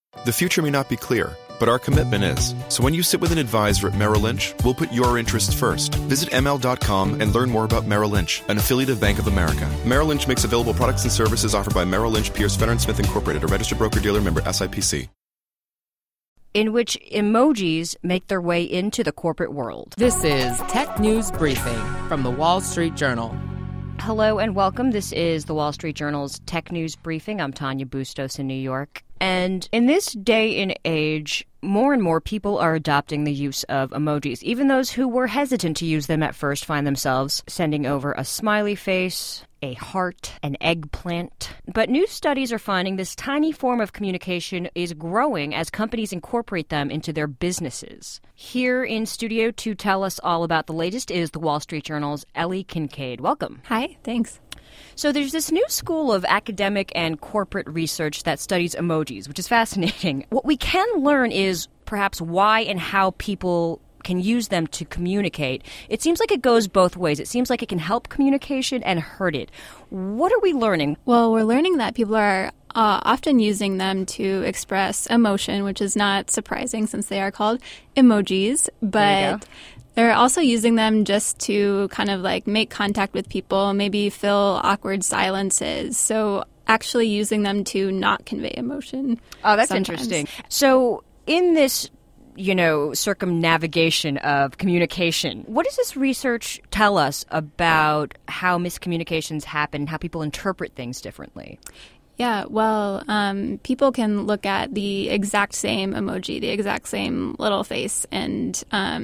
The future may not be clear, but our commitment is. So when you sit with an advisor at Merrill Lynch, we'll put your interests first. Visit ML.com and learn more about Merrill Lynch, an affiliate of Bank of America. Merrill Lynch makes available products and services offered by Merrill Lynch, Pierce, Fenner & Smith Incorporated, a registered broker-dealer member SIPC. In which emojis make their way into the corporate world. This is Tech News Briefing from The Wall Street Journal. Hello and welcome. This is The Wall Street Journal's Tech News Briefing. I'm Tanya Bustos in New York. And in this day and age, more and more people are adopting the use of emojis. Even those who were hesitant to use them at first find themselves sending over a smiley face, a heart, an eggplant. But new studies are finding this tiny form of communication is growing as companies incorporate them into their businesses. Here in studio to tell us all about the latest is The Wall Street Journal's Ellie Kincaid. Welcome. Hi, thanks. So there's this new school of academic and corporate research that studies emojis, which is fascinating. What we can learn is perhaps why and how people can use them to communicate. It seems like it goes both ways. It seems like it can help communication and hurt it. What are we learning? Well, we're learning that people are often using them to express emotion, which is not surprising since they are called emojis, but they're also using them just to kind of like make contact with people, maybe fill awkward silences. So actually using them to not convey emotion. Oh, that's sometimes. Interesting. So in this circumnavigation of communication, what does this research tell us about how miscommunications happen, how people interpret things differently? Yeah, well, people can look at the exact same emoji, the exact same little face, and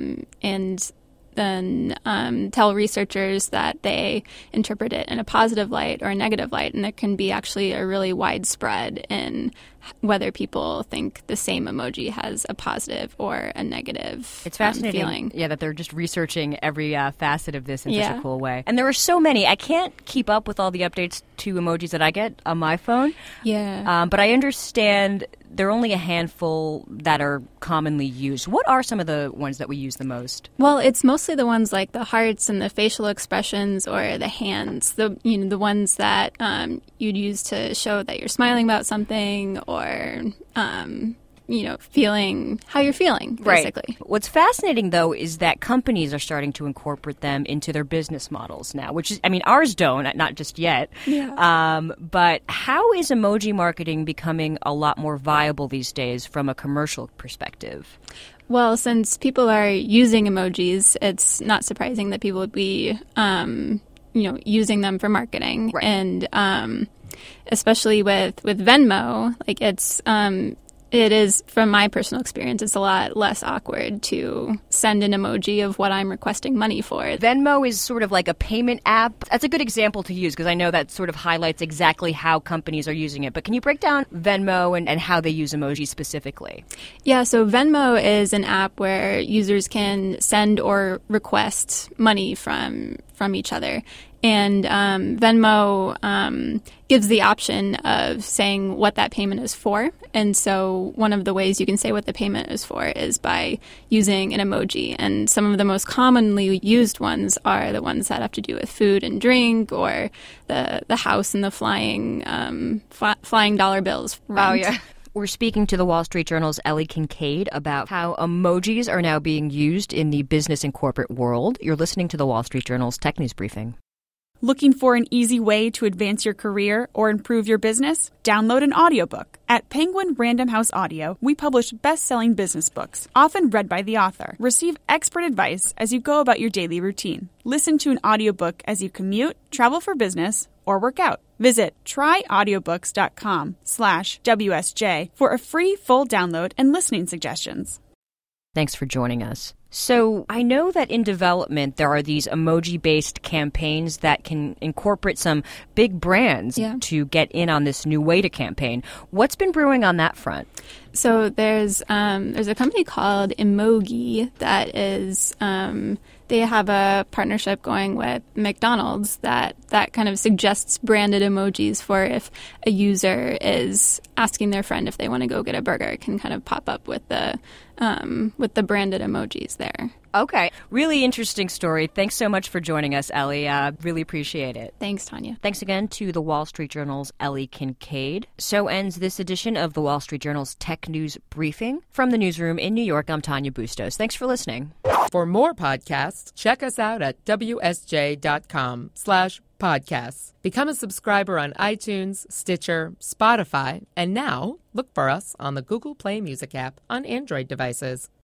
then tell researchers that they interpret it in a positive light or a negative light, and there can be actually a really wide spread in whether people think the same emoji has a positive or a negative It's fascinating, feeling. Yeah, that they're just researching every facet of this in such a cool way. And there are so many. I can't keep up with all the updates to emojis that I get on my phone. Yeah. But I understand there are only a handful that are commonly used. What are some of the ones that we use the most? Well, it's mostly the ones like the hearts and the facial expressions or the hands, the ones that you'd use to show that you're smiling about something or feeling how you're feeling, basically. Right. What's fascinating, though, is that companies are starting to incorporate them into their business models now, which is, ours don't, not just yet. Yeah. But how is emoji marketing becoming a lot more viable these days from a commercial perspective? Well, since people are using emojis, it's not surprising that people would be, using them for marketing. Right. And especially with Venmo, like it is, from my personal experience, it's a lot less awkward to send an emoji of what I'm requesting money for. Venmo is sort of like a payment app. That's a good example to use because I know that sort of highlights exactly how companies are using it. But can you break down Venmo and how they use emojis specifically? Yeah, so Venmo is an app where users can send or request money from each other. And Venmo gives the option of saying what that payment is for. And so one of the ways you can say what the payment is for is by using an emoji. And some of the most commonly used ones are the ones that have to do with food and drink or the house and the flying dollar bills. Rent. Oh, yeah. We're speaking to The Wall Street Journal's Ellie Kincaid about how emojis are now being used in the business and corporate world. You're listening to The Wall Street Journal's Tech News Briefing. Looking for an easy way to advance your career or improve your business? Download an audiobook. At Penguin Random House Audio, we publish best-selling business books, often read by the author. Receive expert advice as you go about your daily routine. Listen to an audiobook as you commute, travel for business, or work out. Visit tryaudiobooks.com/WSJ for a free full download and listening suggestions. Thanks for joining us. So I know that in development there are these emoji-based campaigns that can incorporate some big brands to get in on this new way to campaign. What's been brewing on that front? So there's a company called Emoji that is they have a partnership going with McDonald's that kind of suggests branded emojis for if a user is asking their friend if they want to go get a burger. It can kind of pop up with the branded emojis there. Okay. Really interesting story. Thanks so much for joining us, Ellie. Really appreciate it. Thanks, Tanya. Thanks again to the Wall Street Journal's Ellie Kincaid. So ends this edition of the Wall Street Journal's Tech News Briefing. From the newsroom in New York, I'm Tanya Bustos. Thanks for listening. For more podcasts, check us out at wsj.com/podcasts. Become a subscriber on iTunes, Stitcher, Spotify, and now look for us on the Google Play Music app on Android devices.